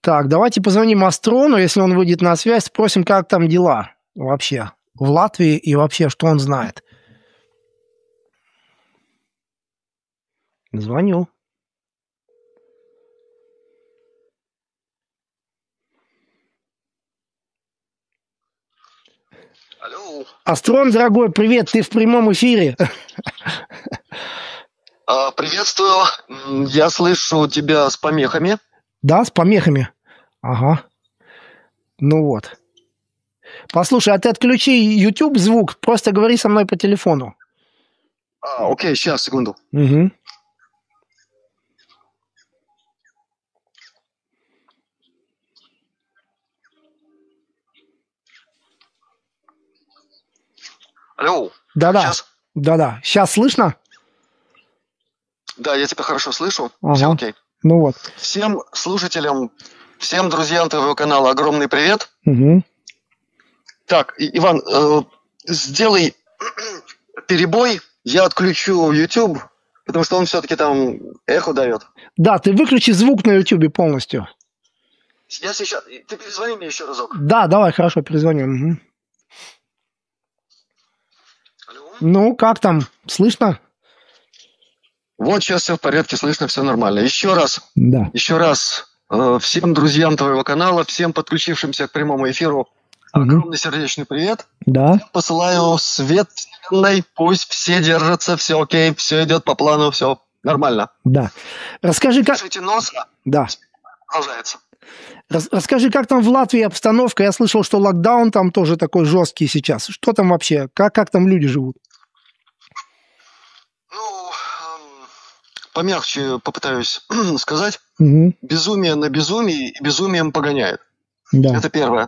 Так, давайте позвоним Астрону, если он выйдет на связь, спросим, как там дела вообще в Латвии и вообще, что он знает. Звоню. Алло. Астрон, дорогой, привет, ты в прямом эфире. Приветствую. Я слышу тебя с помехами. Да, с помехами. Ага. Ну вот. Послушай, а ты отключи YouTube звук, просто говори со мной по телефону. Окей, сейчас, секунду. Угу. Алло. Да-да. Сейчас? Да-да. Сейчас слышно? Да, я тебя хорошо слышу. Ага. Все окей. Ну вот. Всем слушателям, всем друзьям твоего канала огромный привет. Угу. Так, Иван, сделай перебой. Я отключу YouTube, потому что он все-таки там эхо дает. Да, ты выключи звук на YouTube полностью. Я сейчас... Ты перезвони мне еще разок. Да, давай, хорошо, перезвоним. Угу. Алло. Ну, как там? Слышно? Вот сейчас все в порядке, слышно, все нормально. Еще раз, Да. всем друзьям твоего канала, всем подключившимся к прямому эфиру, огромный сердечный привет. Да. Посылаю свет вселенной, пусть все держатся, все окей, все идет по плану, все нормально. Да. Расскажи, как... Слушайте носа. Да. Продолжается. Расскажи, как там в Латвии обстановка? Я слышал, что локдаун там тоже такой жесткий сейчас. Что там вообще? Как там люди живут? Ну, помягче попытаюсь сказать. Угу. Безумие на безумии и безумием погоняет. Да. Это первое.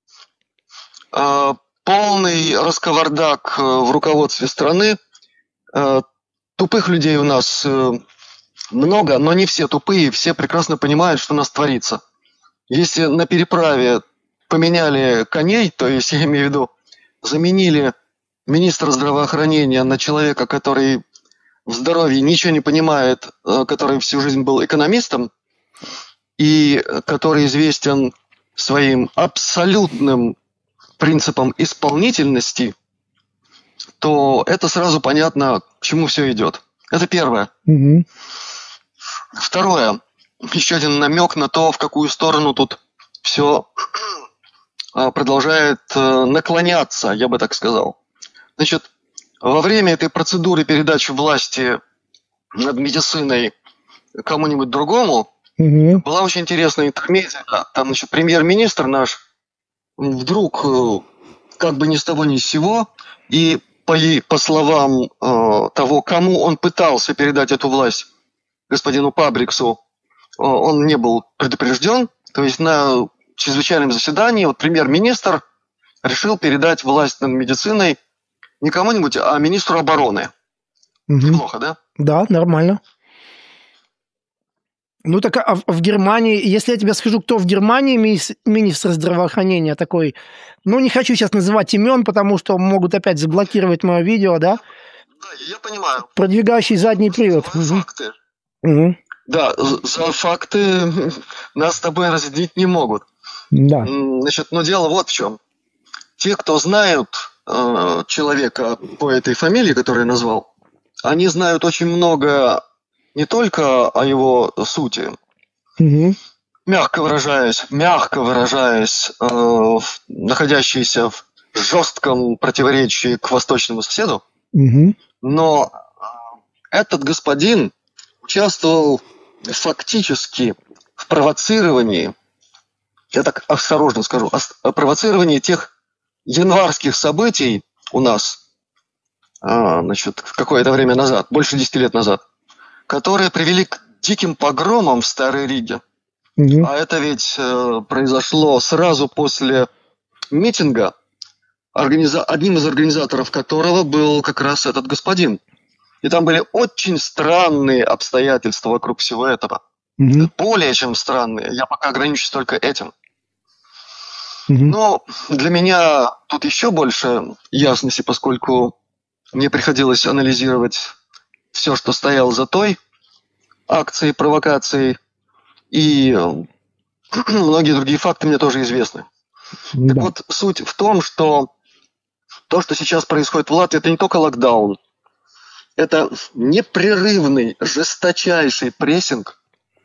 Полный раскавардак в руководстве страны. Тупых людей у нас много, но не все тупые. Все прекрасно понимают, что у нас творится. Если на переправе поменяли коней, то есть, я имею в виду, заменили министра здравоохранения на человека, который в здоровье ничего не понимает, который всю жизнь был экономистом и который известен своим абсолютным принципом исполнительности, то это сразу понятно, к чему все идет. Это первое. Угу. Второе. Еще один намек на то, в какую сторону тут все продолжает наклоняться, я бы так сказал. Значит, во время этой процедуры передачи власти над медициной кому-нибудь другому была очень интересная интермедия. Там, значит, премьер-министр наш вдруг как бы ни с того ни с сего, и по словам того, кому он пытался передать эту власть, господину Пабриксу, он не был предупрежден. То есть на чрезвычайном заседании вот премьер-министр решил передать власть над медициной не кому-нибудь, а министру обороны. Неплохо, да? Да, нормально. Ну так а в Германии, если я тебе скажу, кто в Германии министр здравоохранения такой, ну не хочу сейчас называть имен, потому что могут опять заблокировать мое видео, да? Да, я понимаю. Продвигающий задний привод. Факты. Да, за факты нас с тобой разъединить не могут. Да. Значит, но дело вот в чем. Те, кто знают человека по этой фамилии, которую я назвал, они знают очень много не только о его сути, мягко выражаясь, находящийся в жестком противоречии к восточному соседу, но этот господин участвовал фактически в провоцировании, я так осторожно скажу, о провоцировании тех январских событий у нас, значит, какое-то время назад, больше 10 лет назад, которые привели к диким погромам в Старой Риге. А это ведь произошло сразу после митинга, одним из организаторов которого был как раз этот господин. И там были очень странные обстоятельства вокруг всего этого. Более чем странные. Я пока ограничусь только этим. Но для меня тут еще больше ясности, поскольку мне приходилось анализировать все, что стояло за той акцией, провокацией. И многие другие факты мне тоже известны. Да. Так вот, суть в том, что то, что сейчас происходит в Латвии, это не только локдаун. Это непрерывный, жесточайший прессинг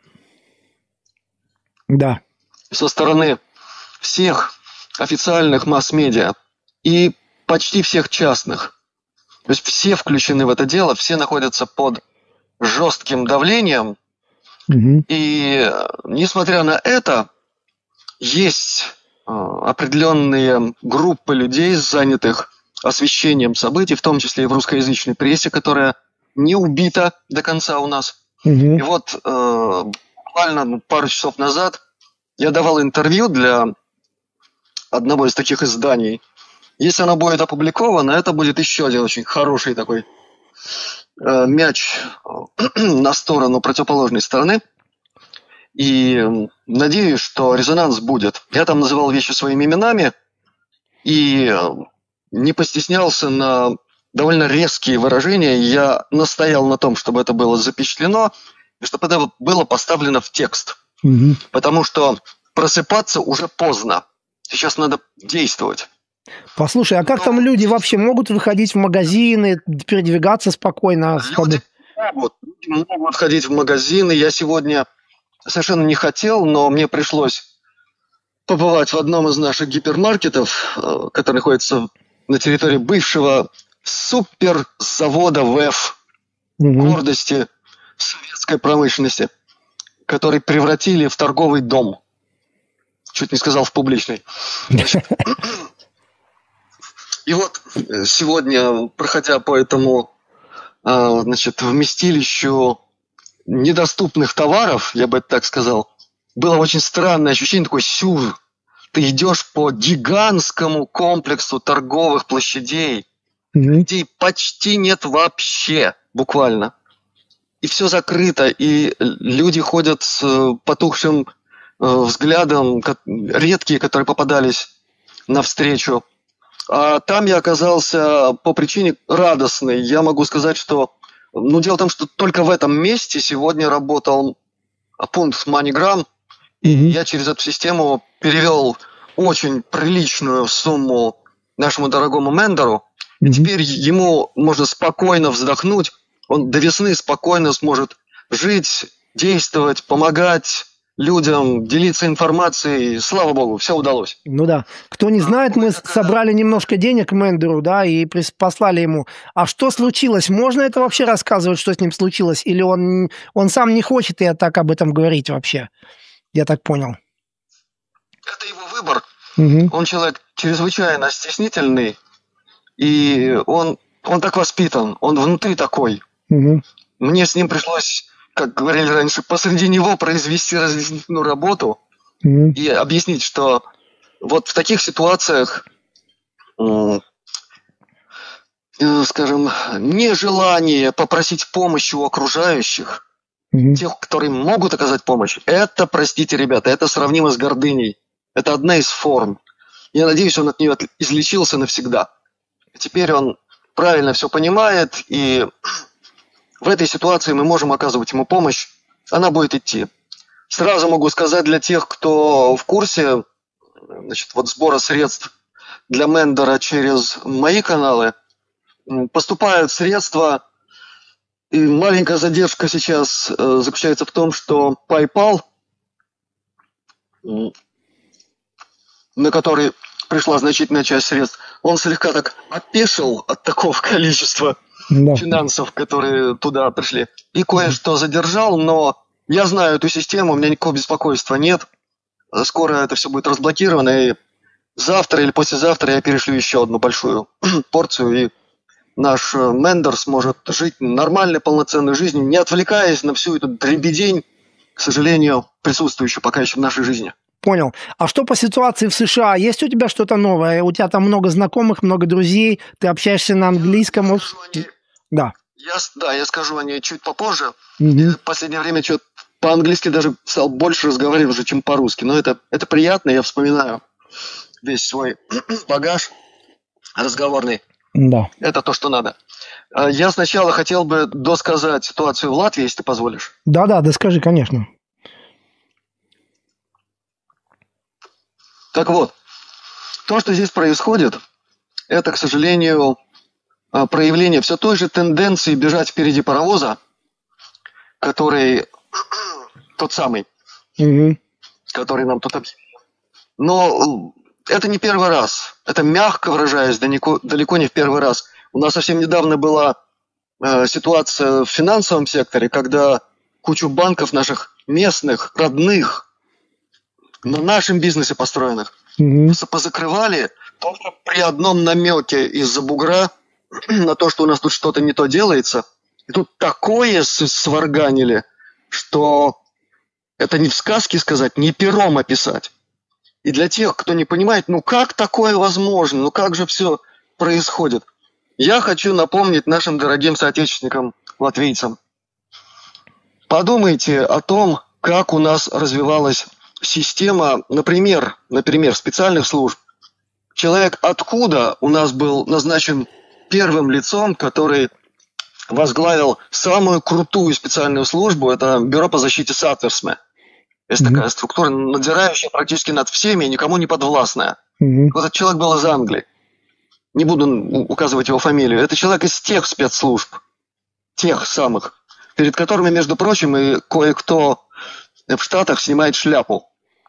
со стороны всех официальных масс-медиа и почти всех частных. То есть все включены в это дело, все находятся под жестким давлением. И несмотря на это, есть определенные группы людей, занятых освещением событий, в том числе и в русскоязычной прессе, которая не убита до конца у нас. И вот буквально пару часов назад я давал интервью для одного из таких изданий. Если оно будет опубликовано, это будет еще один очень хороший такой мяч на сторону противоположной стороны. И надеюсь, что резонанс будет. Я там называл вещи своими именами и не постеснялся на довольно резкие выражения. Я настоял на том, чтобы это было запечатлено и чтобы это было поставлено в текст. Потому что просыпаться уже поздно. Сейчас надо действовать. Послушай, а как там люди вообще могут выходить в магазины, передвигаться спокойно? Люди могут ходить в магазины. Я сегодня совершенно не хотел, но мне пришлось побывать в одном из наших гипермаркетов, который находится на территории бывшего суперзавода ВЭФ, гордости советской промышленности, который превратили в торговый дом. Чуть не сказал в публичный. И вот сегодня, проходя по этому вместилищу недоступных товаров, я бы это так сказал, было очень странное ощущение, такой сюр. Ты идешь по гигантскому комплексу торговых площадей, где почти нет вообще, буквально. И все закрыто, и люди ходят с потухшим взглядом, редкие, которые попадались навстречу. А там я оказался по причине радостной. Я могу сказать, что дело в том, что только в этом месте сегодня работал пункт MoneyGram, и я через эту систему перевел очень приличную сумму нашему дорогому Мендеру, и теперь ему можно спокойно вздохнуть, он до весны спокойно сможет жить, действовать, помогать людям, делиться информацией. Слава богу, все удалось. Ну да. Кто не знает, мы собрали немножко денег Мендеру, да, и послали ему. А что случилось? Можно это вообще рассказывать, что с ним случилось? Или он сам не хочет и так об этом говорить вообще? Я так понял. Это его выбор. Он человек чрезвычайно стеснительный, и он так воспитан, он внутри такой. Мне с ним пришлось, как говорили раньше, посреди него произвести разъяснительную работу и объяснить, что вот в таких ситуациях, скажем, нежелание попросить помощи у окружающих, тех, которые могут оказать помощь, это, простите, ребята, это сравнимо с гордыней. Это одна из форм. Я надеюсь, он от нее излечился навсегда. Теперь он правильно все понимает, и в этой ситуации мы можем оказывать ему помощь. Она будет идти. Сразу могу сказать для тех, кто в курсе, сбора средств для Мендера через мои каналы, поступают средства, и маленькая задержка сейчас заключается в том, что PayPal, на который пришла значительная часть средств, он слегка так опешил от такого количества финансов, которые туда пришли. И кое-что задержал, но я знаю эту систему, у меня никакого беспокойства нет. Скоро это все будет разблокировано, и завтра или послезавтра я перешлю еще одну большую порцию, и наш Мендер сможет жить нормальной, полноценной жизнью, не отвлекаясь на всю эту дребедень, к сожалению, присутствующую пока еще в нашей жизни. Понял. А что по ситуации в США? Есть у тебя что-то новое? У тебя там много знакомых, много друзей, ты общаешься на английском? Да. Я скажу о ней чуть попозже. В последнее время что-то по-английски даже стал больше разговаривать уже, чем по-русски. Но это приятно, я вспоминаю весь свой багаж разговорный. Да. Это то, что надо. Я сначала хотел бы досказать ситуацию в Латвии, если ты позволишь. Да, доскажи, конечно. Так вот, то, что здесь происходит, это, к сожалению, проявление все той же тенденции бежать впереди паровоза, который тот самый, который нам тут объяснил. Но это не первый раз. Это, мягко выражаясь, далеко не в первый раз. У нас совсем недавно была ситуация в финансовом секторе, когда кучу банков наших местных, родных, на нашем бизнесе построенных, позакрывали только при одном намеке из-за бугра на то, что у нас тут что-то не то делается. И тут такое сварганили, что это не в сказке сказать, не пером описать. И для тех, кто не понимает, ну как такое возможно, ну как же все происходит, я хочу напомнить нашим дорогим соотечественникам, латвийцам. Подумайте о том, как у нас развивалась система, например, специальных служб. Человек откуда у нас был назначен первым лицом, который возглавил самую крутую специальную службу, это Бюро по защите Сатверсме. Есть такая структура, надзирающая практически над всеми и никому не подвластная. Вот этот человек был из Англии. Не буду указывать его фамилию. Это человек из тех спецслужб, тех самых, перед которыми, между прочим, и кое-кто в Штатах снимает шляпу.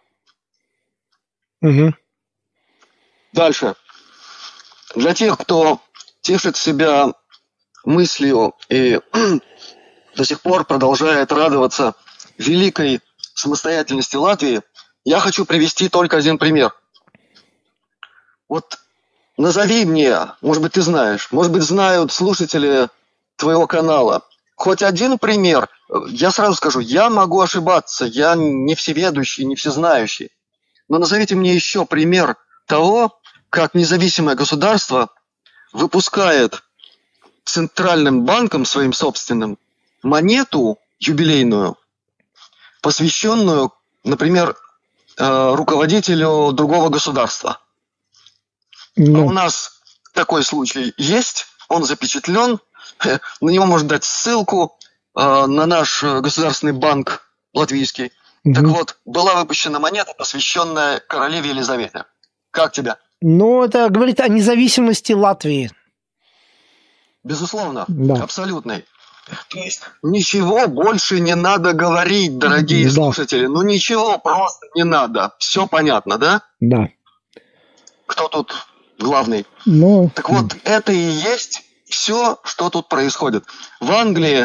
Дальше. Для тех, кто тешит себя мыслью и до сих пор продолжает радоваться великой самостоятельности Латвии, я хочу привести только один пример. Вот назови мне, может быть, ты знаешь, может быть, знают слушатели твоего канала, хоть один пример. Я сразу скажу, я могу ошибаться, я не всеведущий, не всезнающий. Но назовите мне еще пример того, как независимое государство выпускает центральным банком своим собственным монету юбилейную, посвященную, например, руководителю другого государства. А у нас такой случай есть, он запечатлен, на него можно дать ссылку на наш государственный банк латвийский. Так вот, была выпущена монета, посвященная королеве Елизавете. Как тебе? Ну, это говорит о независимости Латвии. Безусловно, абсолютной. То есть ничего больше не надо говорить, дорогие слушатели. Ну ничего просто не надо. Все понятно, да? Да. Кто тут главный? Так вот, это и есть все, что тут происходит. В Англии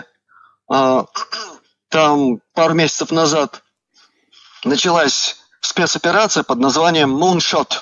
там пару месяцев назад началась спецоперация под названием Moonshot.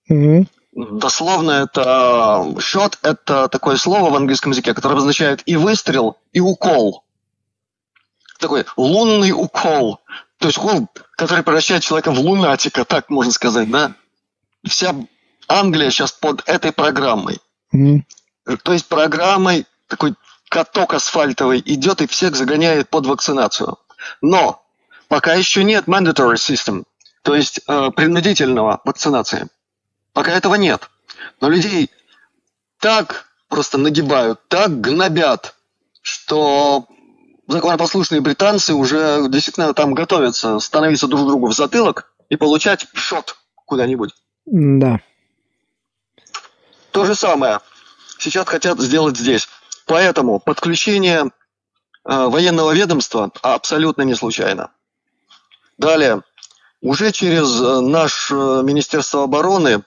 Дословно это shot, это такое слово в английском языке, которое обозначает и выстрел, и укол. Такой лунный укол. То есть укол, который превращает человека в лунатика, так можно сказать, да? Вся Англия сейчас под этой программой. То есть программой такой каток асфальтовый идет и всех загоняет под вакцинацию. Но пока еще нет mandatory system, то есть принудительного вакцинации. Пока этого нет. Но людей так просто нагибают, так гнобят, что законопослушные британцы уже действительно там готовятся становиться друг другу в затылок и получать шот куда-нибудь. Да. То же самое сейчас хотят сделать здесь. Поэтому подключение военного ведомства абсолютно не случайно. Далее. Уже через наше Министерство обороны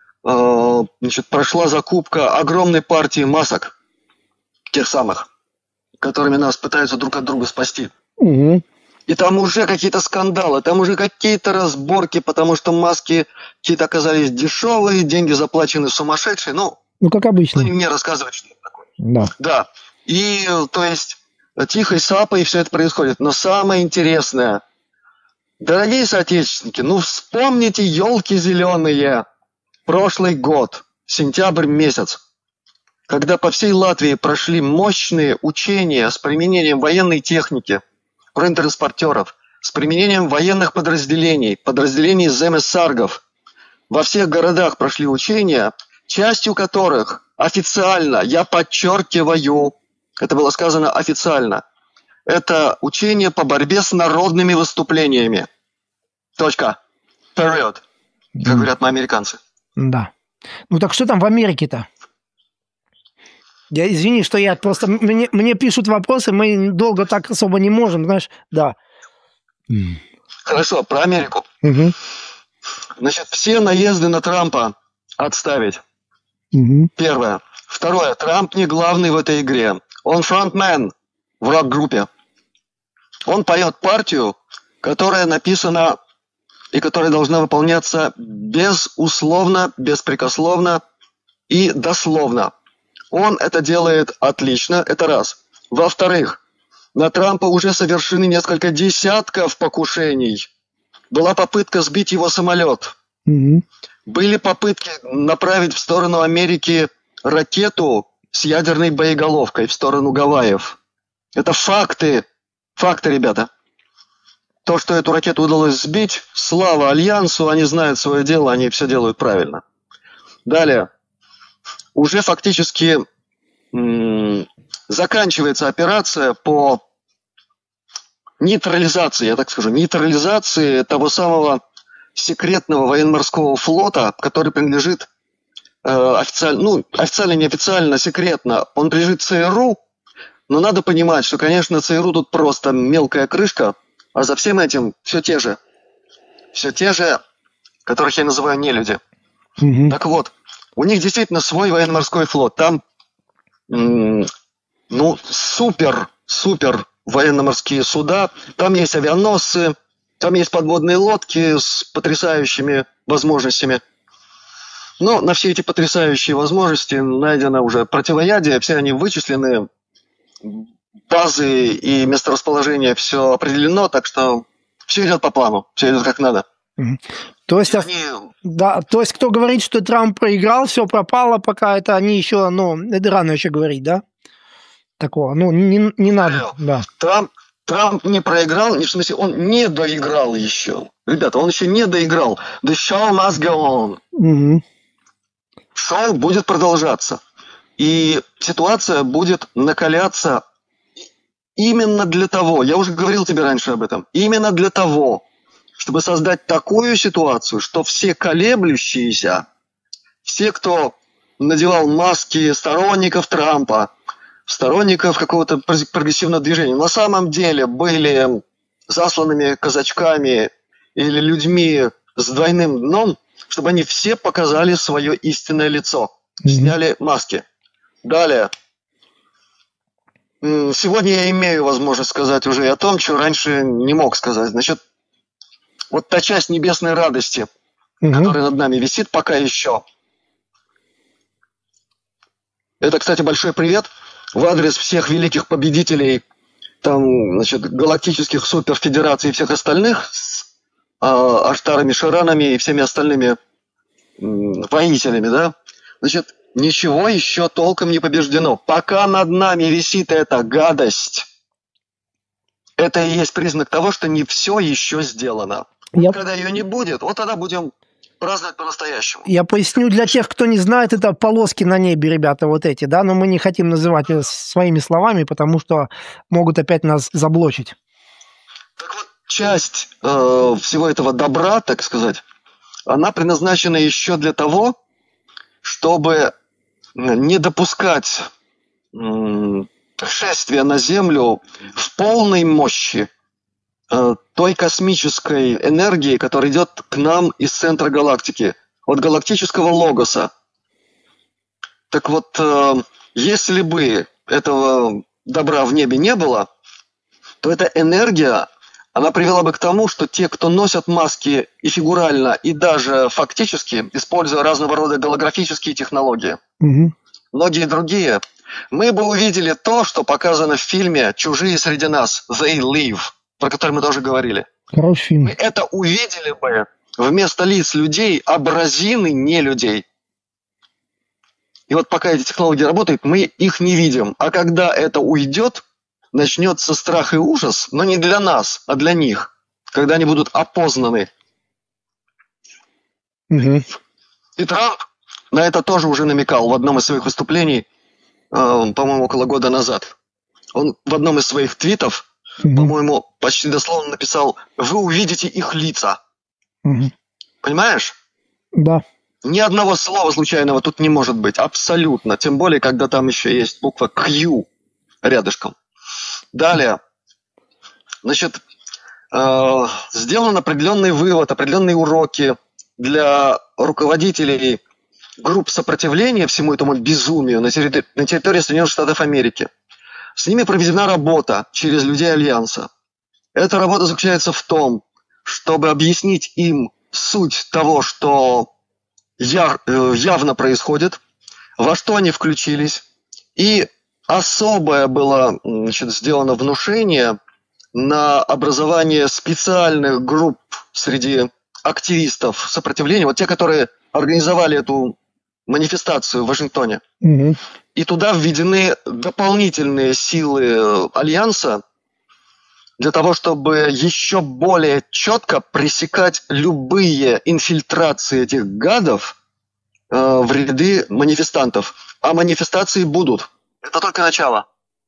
прошла закупка огромной партии масок, тех самых, которыми нас пытаются друг от друга спасти. И там уже какие-то скандалы, там уже какие-то разборки, потому что маски какие-то оказались дешевые, деньги заплачены сумасшедшие. Ну, как обычно. Мне рассказывать, что это такое. Да. И, то есть, тихой сапой все это происходит. Но самое интересное, дорогие соотечественники, вспомните елки зеленые. Прошлый год, сентябрь месяц, когда по всей Латвии прошли мощные учения с применением военной техники, бронетранспортеров, с применением военных подразделений земесаргов. Во всех городах прошли учения, частью которых официально, я подчеркиваю, это было сказано официально, это учение по борьбе с народными выступлениями. Точка. Period. как говорят мы, американцы. Да. Ну так что там в Америке-то? Я извини, что я просто... Мне пишут вопросы, мы долго так особо не можем, знаешь, да. Хорошо, про Америку. Значит, все наезды на Трампа отставить. Первое. Второе. Трамп не главный в этой игре. Он фронтмен в рок-группе. Он поет партию, которая написана и которая должна выполняться безусловно, беспрекословно и дословно. Он это делает отлично, это раз. Во-вторых, на Трампа уже совершены несколько десятков покушений. Была попытка сбить его самолет. Были попытки направить в сторону Америки ракету с ядерной боеголовкой в сторону Гавайев. Это факты. Факты, ребята. То, что эту ракету удалось сбить, слава Альянсу, они знают свое дело, они все делают правильно. Далее. Уже фактически заканчивается операция по нейтрализации, я так скажу, нейтрализации того самого секретного военно-морского флота, который принадлежит официально, неофициально, секретно, он принадлежит ЦРУ, но надо понимать, что, конечно, ЦРУ тут просто мелкая крышка, а за всем этим все те же, которых я называю нелюди. Так вот, у них действительно свой военно-морской флот, там супер военно-морские суда, там есть авианосцы, там есть подводные лодки с потрясающими возможностями. Но на все эти потрясающие возможности найдено уже противоядие, все они вычислены, базы и месторасположение все определено, так что все идет по плану, все идет как надо. То есть, то есть кто говорит, что Трамп проиграл, все пропало, пока это они еще, это рано еще говорить, да? Такого, не надо. Да. Трамп не проиграл, в смысле, он не доиграл еще. Ребята, он еще не доиграл. The show must go on. Шоу будет продолжаться. И ситуация будет накаляться именно для того, я уже говорил тебе раньше об этом, именно для того, чтобы создать такую ситуацию, что все колеблющиеся, все, кто надевал маски сторонников Трампа, сторонников какого-то прогрессивного движения, на самом деле были засланными казачками или людьми с двойным дном, чтобы они все показали свое истинное лицо, сняли маски. Далее. Сегодня я имею возможность сказать уже и о том, что раньше не мог сказать. Значит, вот та часть небесной радости, которая над нами висит пока еще. Это, кстати, большой привет в адрес всех великих победителей, галактических суперфедераций и всех остальных с Аштарами, Ширанами и всеми остальными воителями, да? Значит, ничего еще толком не побеждено. Пока над нами висит эта гадость, это и есть признак того, что не все еще сделано. Когда ее не будет, вот тогда будем праздновать по-настоящему. Я поясню для тех, кто не знает, это полоски на небе, ребята, вот эти, да, но мы не хотим называть это своими словами, потому что могут опять нас заблочить. Так вот, часть всего этого добра, так сказать, она предназначена еще для того, чтобы не допускать шествия на Землю в полной мощи той космической энергии, которая идет к нам из центра галактики, от галактического логоса. Так вот, если бы этого добра в небе не было, то эта энергия, она привела бы к тому, что те, кто носят маски и фигурально, и даже фактически, используя разного рода голографические технологии, многие другие, мы бы увидели то, что показано в фильме «Чужие среди нас», «They Live», про который мы тоже говорили. Хороший фильм. Мы это увидели бы вместо лиц людей абразины не людей. И вот пока эти технологии работают, мы их не видим. А когда это уйдет, начнется страх и ужас, но не для нас, а для них, когда они будут опознаны. И Трамп на это тоже уже намекал в одном из своих выступлений, по-моему, около года назад. Он в одном из своих твитов, по-моему, почти дословно написал: «Вы увидите их лица». Понимаешь? Да. Ни одного слова случайного тут не может быть, абсолютно. Тем более, когда там еще есть буква Q рядышком. Далее, значит, сделан определенный вывод, определенные уроки для руководителей групп сопротивления всему этому безумию на территории Соединенных Штатов Америки. С ними проведена работа через людей Альянса. Эта работа заключается в том, чтобы объяснить им суть того, что явно происходит, во что они включились. И особое было, значит, сделано внушение на образование специальных групп среди активистов сопротивления, вот те, которые организовали эту манифестацию в Вашингтоне. Угу. И туда введены дополнительные силы Альянса для того, чтобы еще более четко пресекать любые инфильтрации этих гадов в ряды манифестантов. А манифестации будут. Это только начало.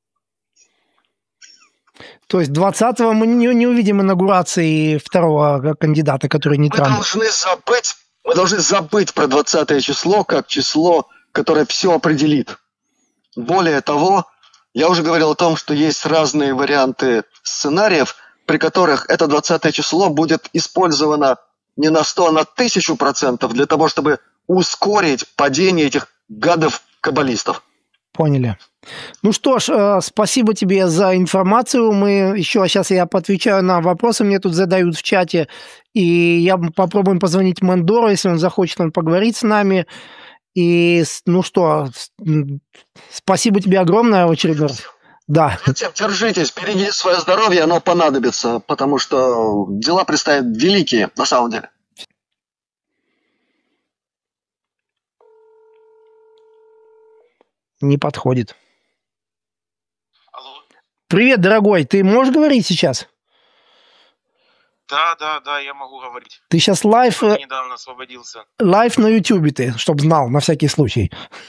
То есть 20-го мы не увидим инаугурации второго кандидата, который не Трамп. Мы должны забыть про 20 число как число, которое все определит. Более того, я уже говорил о том, что есть разные варианты сценариев, при которых это 20 число будет использовано не на 100, а на 1000% для того, чтобы ускорить падение этих гадов-каббалистов. Поняли. Ну что ж, спасибо тебе за информацию. Сейчас я поотвечаю на вопросы, мне тут задают в чате, и я попробуем позвонить Мендору, если он захочет поговорить с нами. И, ну что, спасибо тебе огромное в очередной раз. Да. Затем держитесь, берегите свое здоровье, оно понадобится, потому что дела предстоят великие, на самом деле. Не подходит. Алло. Привет, дорогой, ты можешь говорить сейчас? Да, я могу говорить. Ты сейчас лайв... Я недавно освободился. Лайв на Ютубе ты, чтоб знал, на всякий случай.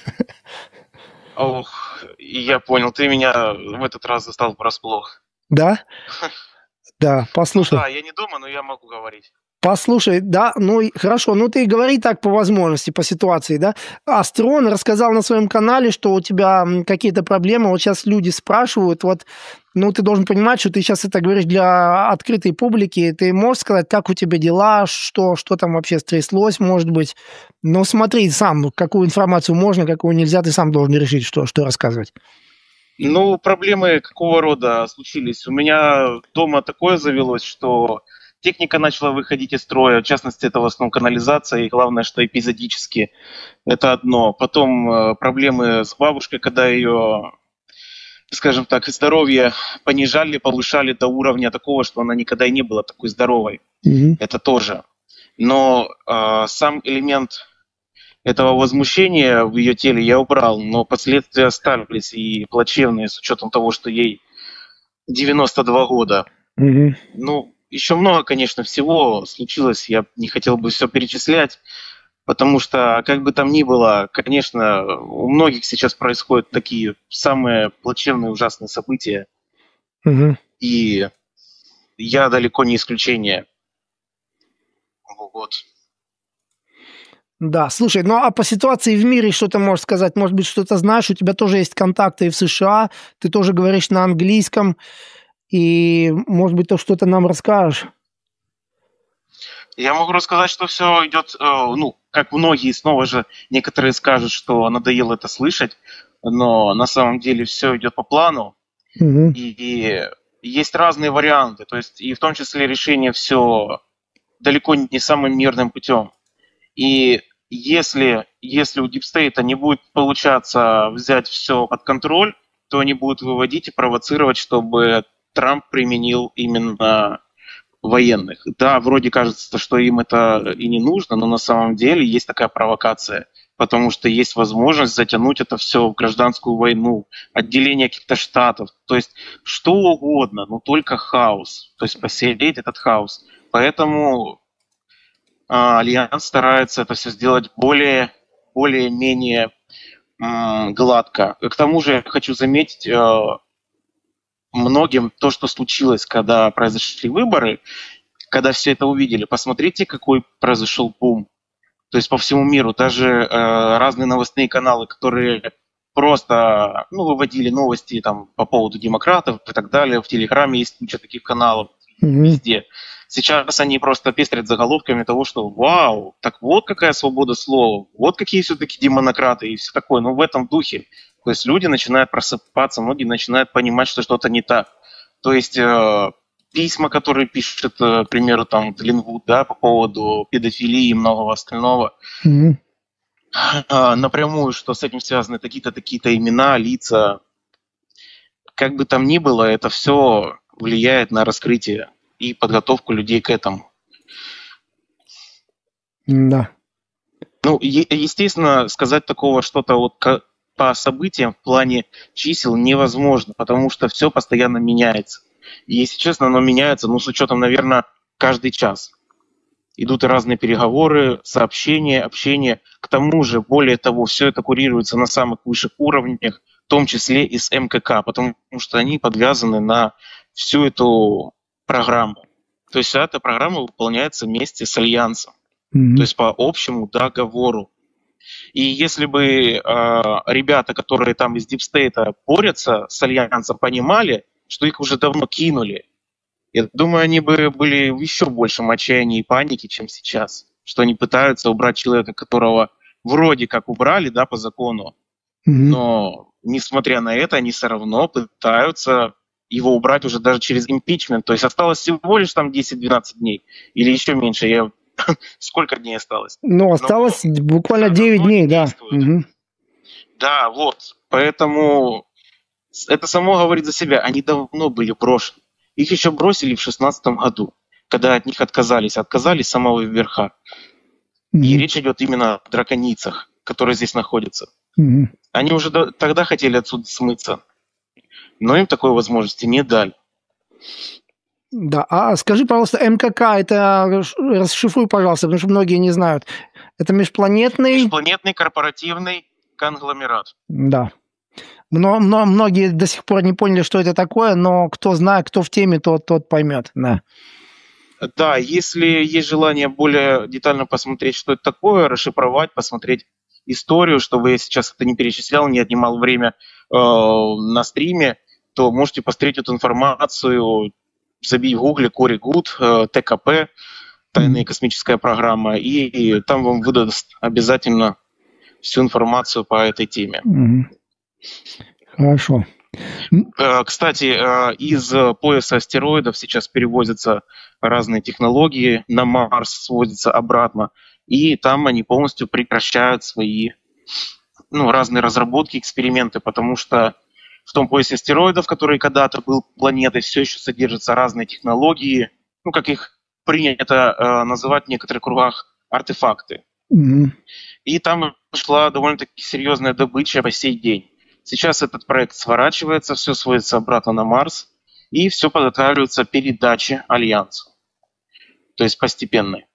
Ох, я понял, ты меня в этот раз застал врасплох. Да? Да, послушай. Ну, да, я не дома, но я могу говорить. Послушай, да, ну хорошо, ну ты говори так по возможности, по ситуации, да. Астрон рассказал на своем канале, что у тебя какие-то проблемы, вот сейчас люди спрашивают, вот, ну ты должен понимать, что ты сейчас это говоришь для открытой публики, ты можешь сказать, как у тебя дела, что там вообще стряслось, может быть, ну смотри сам, какую информацию можно, какую нельзя, ты сам должен решить, что рассказывать. Ну, проблемы какого рода случились? У меня дома такое завелось, что техника начала выходить из строя, в частности, это в основном канализация, и главное, что эпизодически. Это одно. Потом проблемы с бабушкой, когда ее, скажем так, здоровье понижали, повышали до уровня такого, что она никогда и не была такой здоровой. Угу. Это тоже. Но сам элемент этого возмущения в ее теле я убрал, но последствия остались и плачевные, с учетом того, что ей 92 года. Угу. Ну, еще много, конечно, всего случилось, я не хотел бы все перечислять, потому что, как бы там ни было, конечно, у многих сейчас происходят такие самые плачевные, ужасные события, и я далеко не исключение. Вот. Да, слушай, ну а по ситуации в мире что ты можешь сказать? Может быть, что-то знаешь, у тебя тоже есть контакты и в США, ты тоже говоришь на английском, и, может быть, ты что-то нам расскажешь? Я могу рассказать, что все идет, ну, как многие, снова же, некоторые скажут, что надоело это слышать, но на самом деле все идет по плану, и есть разные варианты, то есть и в том числе решение все далеко не самым мирным путем. И если у дипстейта не будет получаться взять все под контроль, то они будут выводить и провоцировать, чтобы Трамп применил именно военных. Да, вроде кажется, что им это и не нужно, но на самом деле есть такая провокация, потому что есть возможность затянуть это все в гражданскую войну, отделение каких-то штатов, то есть что угодно, но только хаос, то есть посеять этот хаос. Поэтому Альянс старается это все сделать более-менее гладко. К тому же я хочу заметить многим то, что случилось, когда произошли выборы, когда все это увидели. Посмотрите, какой произошел бум. То есть по всему миру. Даже разные новостные каналы, которые просто выводили новости там, по поводу демократов и так далее. В Телеграме есть куча таких каналов везде. Сейчас они просто пестрят заголовками того, что вау, так вот какая свобода слова, вот какие все-таки демонократы и все такое. В этом духе. То есть люди начинают просыпаться, многие начинают понимать, что что-то не так. То есть письма, которые пишет, к примеру, там Линвуд, да, по поводу педофилии и многого остального, напрямую, что с этим связаны такие-то, такие-то имена, лица. Как бы там ни было, это все влияет на раскрытие и подготовку людей к этому. Да. Естественно, сказать такого что-то вот по событиям в плане чисел невозможно, потому что все постоянно меняется. И, если честно, оно меняется, с учетом, наверное, каждый час. Идут и разные переговоры, сообщения, общение. К тому же, более того, все это курируется на самых высших уровнях, в том числе и с МКК, потому что они подвязаны на всю эту программу. То есть вся эта программа выполняется вместе с Альянсом, то есть по общему договору. И если бы ребята, которые там из Дипстейта борются с Альянсом, понимали, что их уже давно кинули, я думаю, они бы были в еще большем отчаянии и панике, чем сейчас. Что они пытаются убрать человека, которого вроде как убрали, да, по закону. Но, несмотря на это, они все равно пытаются его убрать уже даже через импичмент. То есть осталось всего лишь там 10-12 дней. Или еще меньше. Сколько дней осталось? Осталось буквально 9 дней, да. Да, вот. Поэтому это само говорит за себя. Они давно были брошены. Их еще бросили в 2016 году, когда от них отказались с самого верха. И речь идет именно о драконицах, которые здесь находятся. Они уже тогда хотели отсюда смыться, но им такой возможности не дали. Да, а скажи, пожалуйста, МКК, это расшифруй, пожалуйста, потому что многие не знают. Это межпланетный... Межпланетный корпоративный конгломерат. Да. Многие до сих пор не поняли, что это такое, но кто знает, кто в теме, тот поймет. Да. Да, если есть желание более детально посмотреть, что это такое, расшифровать, посмотреть историю, чтобы я сейчас это не перечислял, не отнимал время на стриме, то можете посмотреть эту информацию, забить в гугле Кори Гуд, ТКП, тайная космическая программа, и там вам выдаст обязательно всю информацию по этой теме. Хорошо. Кстати, из пояса астероидов сейчас перевозятся разные технологии, на Марс свозятся обратно, и там они полностью прекращают свои разные разработки, эксперименты, потому что в том поясе астероидов, который когда-то был планетой, все еще содержатся разные технологии, как их принято называть в некоторых кругах, артефакты. И там шла довольно-таки серьезная добыча по сей день. Сейчас этот проект сворачивается, все сводится обратно на Марс, и все подготавливается к передаче Альянсу. То есть постепенной.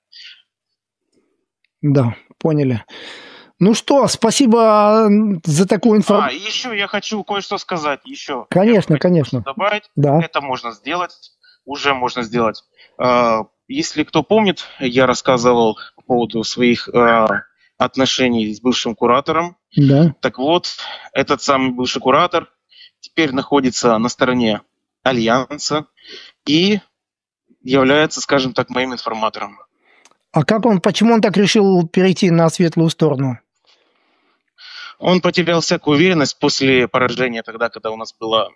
Да, поняли. Ну что, спасибо за такую информацию. Еще я хочу кое-что сказать. Еще. Конечно. Добавить. Да. Это можно сделать. Уже можно сделать. Если кто помнит, я рассказывал по поводу своих отношений с бывшим куратором. Да. Так вот, этот самый бывший куратор теперь находится на стороне Альянса и является, скажем так, моим информатором. А почему он так решил перейти на светлую сторону? Он потерял всякую уверенность после поражения тогда, когда у нас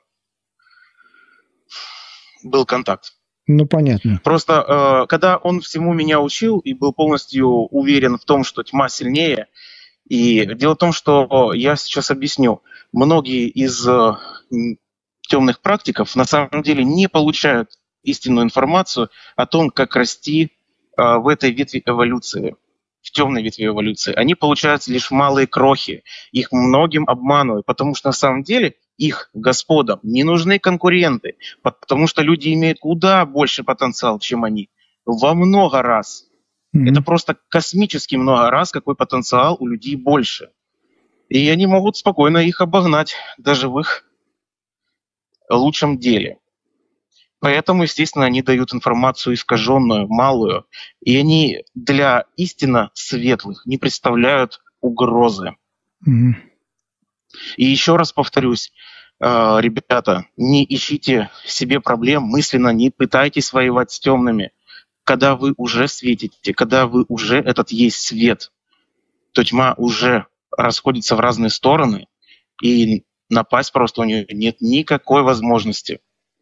был контакт. Понятно. Просто когда он всему меня учил и был полностью уверен в том, что тьма сильнее, и дело в том, что я сейчас объясню, многие из темных практиков на самом деле не получают истинную информацию о том, как расти в этой ветви эволюции, в темной ветви эволюции. Они получают лишь малые крохи, их многим обманывают, потому что на самом деле их господам не нужны конкуренты, потому что люди имеют куда больше потенциал, чем они, во много раз. Это просто космически много раз, какой потенциал у людей больше. И они могут спокойно их обогнать, даже в их лучшем деле. Поэтому, естественно, они дают информацию искаженную, малую, и они для истинно светлых не представляют угрозы. Мгм. И еще раз повторюсь, ребята, не ищите себе проблем мысленно, не пытайтесь воевать с темными. Когда вы уже светите, когда вы уже этот есть свет, то тьма уже расходится в разные стороны, и напасть просто у нее нет никакой возможности.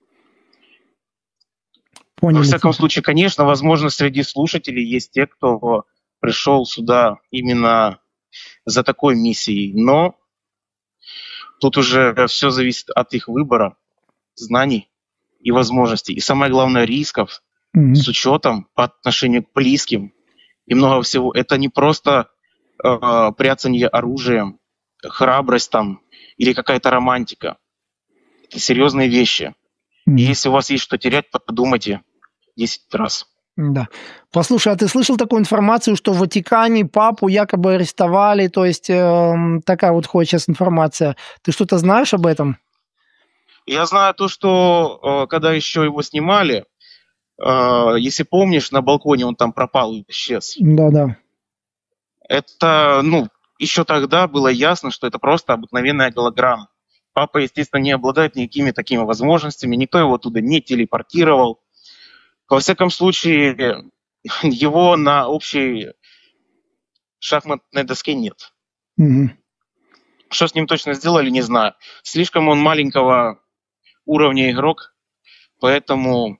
Поняли. Во всяком случае, конечно, возможно, среди слушателей есть те, кто пришел сюда именно за такой миссией, но тут уже все зависит от их выбора, знаний и возможностей. И самое главное, рисков с учетом по отношению к близким и много всего. Это не просто прятание оружием, храбрость там или какая-то романтика. Это серьезные вещи. И если у вас есть что терять, подумайте 10 раз. Да. Послушай, а ты слышал такую информацию, что в Ватикане папу якобы арестовали? То есть такая вот ходит сейчас информация. Ты что-то знаешь об этом? Я знаю то, что когда еще его снимали, если помнишь, на балконе он там пропал и исчез. Да. Это, еще тогда было ясно, что это просто обыкновенная голограмма. Папа, естественно, не обладает никакими такими возможностями, никто его туда не телепортировал. Во всяком случае, его на общей шахматной доске нет. Угу. Что с ним точно сделали, не знаю. Слишком он маленького уровня игрок, поэтому,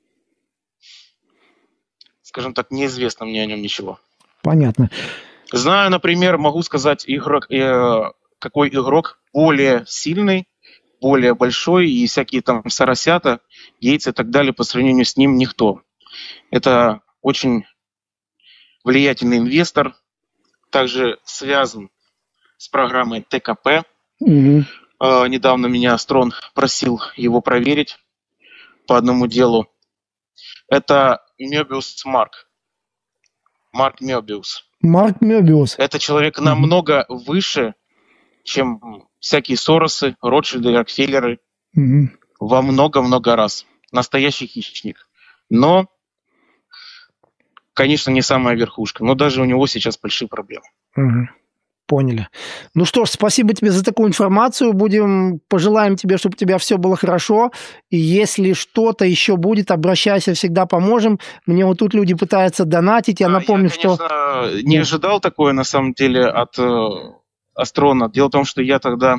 скажем так, неизвестно мне о нем ничего. Понятно. Знаю, например, могу сказать, какой игрок более сильный, более большой, и всякие там Соросята, Гейтс и так далее, по сравнению с ним никто. Это очень влиятельный инвестор, также связан с программой ТКП. Угу. Недавно меня Астрон просил его проверить по одному делу. Это Мёбиус Марк. Марк Мёбиус. Марк Мёбиус. Это человек намного выше, чем всякие Соросы, Ротшильды, Рокфеллеры. Угу. Во много-много раз. Настоящий хищник. Но, конечно, не самая верхушка. Но даже у него сейчас большие проблемы. Угу. Поняли. Ну что ж, спасибо тебе за такую информацию. Пожелаем тебе, чтобы у тебя все было хорошо. И если что-то еще будет, обращайся, всегда поможем. Мне вот тут люди пытаются донатить. Я напомню, я, конечно, не ожидал такое, на самом деле, от Астрона. Дело в том, что я тогда...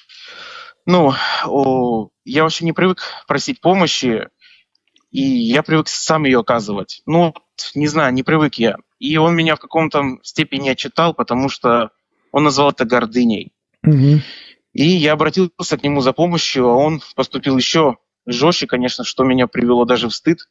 я вообще не привык просить помощи, и я привык сам ее оказывать. Не знаю, не привык я. И он меня в каком-то степени отчитал, потому что он назвал это гордыней. Угу. И я обратился к нему за помощью, а он поступил еще жестче, конечно, что меня привело даже в стыд.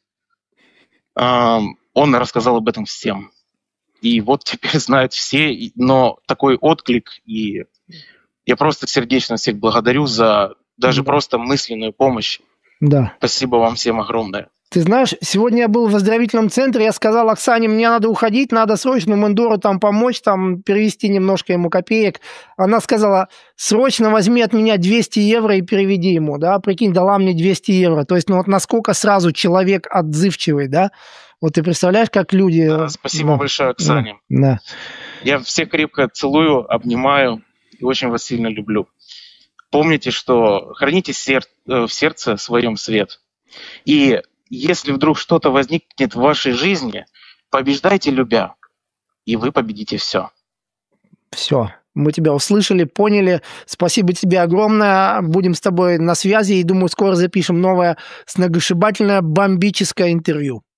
Он рассказал об этом всем. И вот теперь знают все, но такой отклик, и я просто сердечно всех благодарю за даже просто мысленную помощь. Да. Спасибо вам всем огромное. Ты знаешь, сегодня я был в оздоровительном центре, я сказал Оксане, мне надо уходить, надо срочно Мендору там помочь, там перевести немножко ему копеек. Она сказала, срочно возьми от меня 200 евро и переведи ему, да, прикинь, дала мне 200 евро. То есть, вот насколько сразу человек отзывчивый, да? Вот ты представляешь, как люди... Да, спасибо большое, Оксане. Да. Я всех крепко целую, обнимаю и очень вас сильно люблю. Помните, что храните в сердце своем свет. И если вдруг что-то возникнет в вашей жизни, побеждайте любя, и вы победите все. Все. Мы тебя услышали, поняли. Спасибо тебе огромное. Будем с тобой на связи и, думаю, скоро запишем новое сногсшибательное бомбическое интервью.